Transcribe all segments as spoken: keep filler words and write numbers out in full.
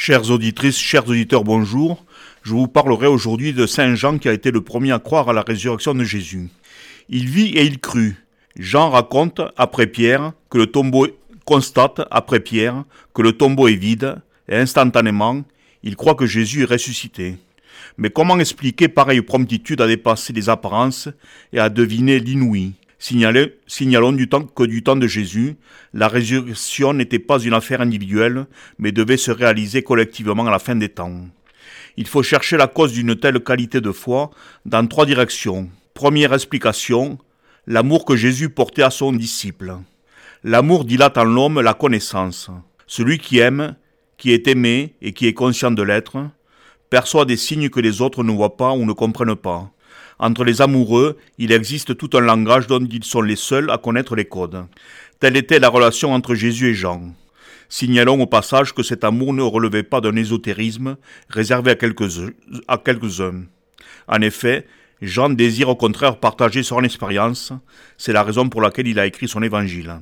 Chères auditrices, chers auditeurs, bonjour. Je vous parlerai aujourd'hui de Saint Jean qui a été le premier à croire à la résurrection de Jésus. Il vit et il crut. Jean raconte, après Pierre, que le tombeau constate, après Pierre, que le tombeau est vide, et instantanément, il croit que Jésus est ressuscité. Mais comment expliquer pareille promptitude à dépasser les apparences et à deviner l'inouï ? Signalez, signalons du temps que du temps de Jésus, la résurrection n'était pas une affaire individuelle, mais devait se réaliser collectivement à la fin des temps. Il faut chercher la cause d'une telle qualité de foi dans trois directions. Première explication, l'amour que Jésus portait à son disciple. L'amour dilate en l'homme la connaissance. Celui qui aime, qui est aimé et qui est conscient de l'être, perçoit des signes que les autres ne voient pas ou ne comprennent pas. Entre les amoureux, il existe tout un langage dont ils sont les seuls à connaître les codes. Telle était la relation entre Jésus et Jean. Signalons au passage que cet amour ne relevait pas d'un ésotérisme réservé à quelques-uns. À quelques-uns. En effet, Jean désire au contraire partager son expérience. C'est la raison pour laquelle il a écrit son évangile.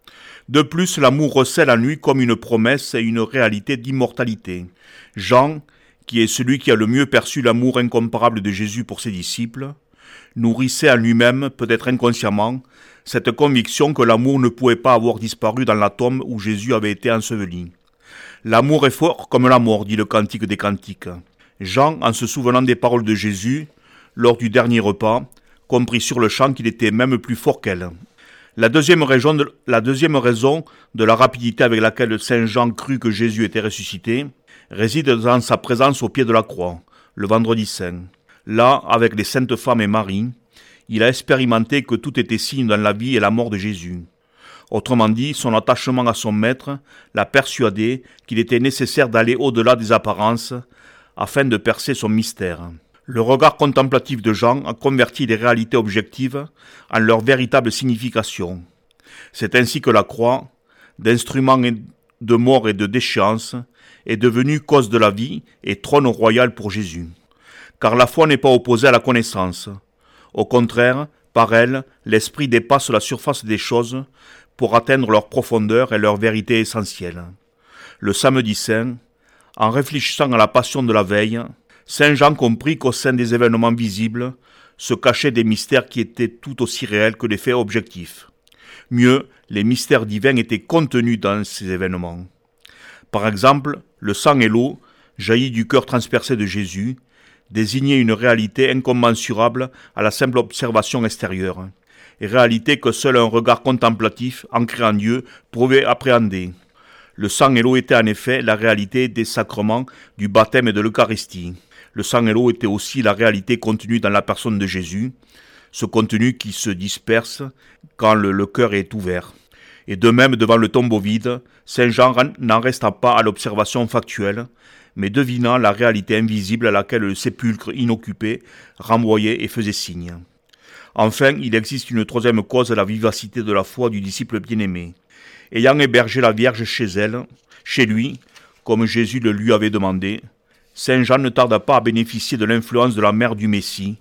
De plus, l'amour recèle en lui comme une promesse et une réalité d'immortalité. Jean, qui est celui qui a le mieux perçu l'amour incomparable de Jésus pour ses disciples, nourrissait en lui-même, peut-être inconsciemment, cette conviction que l'amour ne pouvait pas avoir disparu dans la tombe où Jésus avait été enseveli. L'amour est fort comme la mort, dit le Cantique des Cantiques. Jean, en se souvenant des paroles de Jésus, lors du dernier repas, comprit sur le champ qu'il était même plus fort qu'elle. La deuxième, raison de, la deuxième raison de la rapidité avec laquelle Saint Jean crut que Jésus était ressuscité réside dans sa présence au pied de la croix, le vendredi saint. Là, avec les saintes femmes et Marie, il a expérimenté que tout était signe dans la vie et la mort de Jésus. Autrement dit, son attachement à son maître l'a persuadé qu'il était nécessaire d'aller au-delà des apparences afin de percer son mystère. Le regard contemplatif de Jean a converti les réalités objectives en leur véritable signification. C'est ainsi que la croix, d'instrument de mort et de déchéance, est devenue cause de la vie et trône royal pour Jésus. Car la foi n'est pas opposée à la connaissance. Au contraire, par elle, l'esprit dépasse la surface des choses pour atteindre leur profondeur et leur vérité essentielle. Le samedi saint, en réfléchissant à la passion de la veille, Saint Jean comprit qu'au sein des événements visibles se cachaient des mystères qui étaient tout aussi réels que les faits objectifs. Mieux, les mystères divins étaient contenus dans ces événements. Par exemple, le sang et l'eau, jaillis du cœur transpercé de Jésus, désignaient une réalité incommensurable à la simple observation extérieure, et réalité que seul un regard contemplatif, ancré en Dieu, pouvait appréhender. Le sang et l'eau étaient en effet la réalité des sacrements du baptême et de l'Eucharistie. Le sang et l'eau étaient aussi la réalité contenue dans la personne de Jésus, ce contenu qui se disperse quand le, le cœur est ouvert. Et de même, devant le tombeau vide, Saint Jean n'en resta pas à l'observation factuelle, mais devinant la réalité invisible à laquelle le sépulcre inoccupé renvoyait et faisait signe. Enfin, il existe une troisième cause à la vivacité de la foi du disciple bien-aimé. Ayant hébergé la Vierge chez elle, chez lui, comme Jésus le lui avait demandé, Saint Jean ne tarda pas à bénéficier de l'influence de la mère du Messie,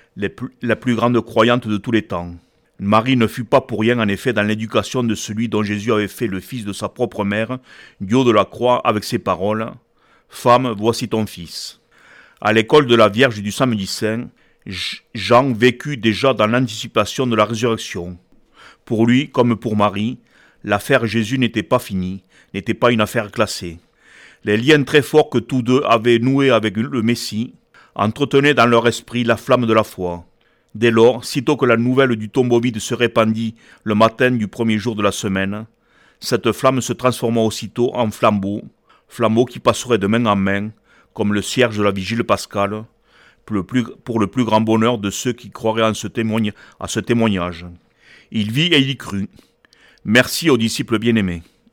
la plus grande croyante de tous les temps. Marie ne fut pas pour rien en effet dans l'éducation de celui dont Jésus avait fait le fils de sa propre mère, du haut de la croix avec ces paroles « Femme, voici ton fils ». À l'école de la Vierge du Samedi Saint, Jean vécut déjà dans l'anticipation de la résurrection. Pour lui, comme pour Marie, l'affaire Jésus n'était pas finie, n'était pas une affaire classée. Les liens très forts que tous deux avaient noués avec le Messie entretenaient dans leur esprit la flamme de la foi. Dès lors, sitôt que la nouvelle du tombeau vide se répandit le matin du premier jour de la semaine, cette flamme se transforma aussitôt en flambeau, flambeau qui passerait de main en main, comme le cierge de la vigile pascale, pour le plus, pour le plus grand bonheur de ceux qui croiraient en ce témoignage, à ce témoignage. Il vit et il crut. Merci aux disciples bien-aimés.